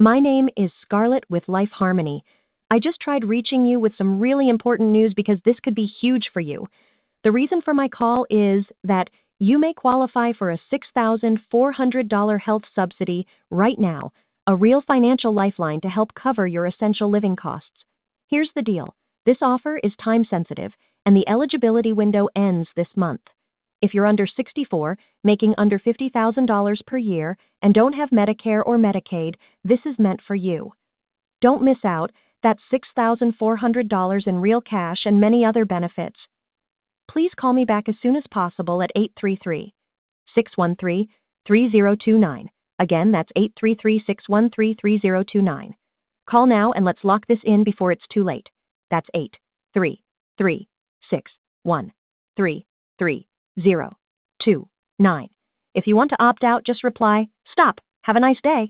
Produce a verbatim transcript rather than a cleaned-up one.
My name is Scarlett with Life Harmony. I just tried reaching you with some really important news because this could be huge for you. The reason for my call is that you may qualify for a six thousand four hundred dollars health subsidy right now, a real financial lifeline to help cover your essential living costs. Here's the deal. This offer is time sensitive, and the eligibility window ends this month. If you're under sixty-four, making under fifty thousand dollars per year, and don't have Medicare or Medicaid, this is meant for you. Don't miss out. That's six thousand four hundred dollars in real cash and many other benefits. Please call me back as soon as possible at eight three three, six one three, three zero two nine. Again, that's eight three three, six one three, three zero two nine. Call now and let's lock this in before it's too late. That's eight three three, six one three, three zero two nine. If you want to opt out, just reply, "Stop. Have a nice day."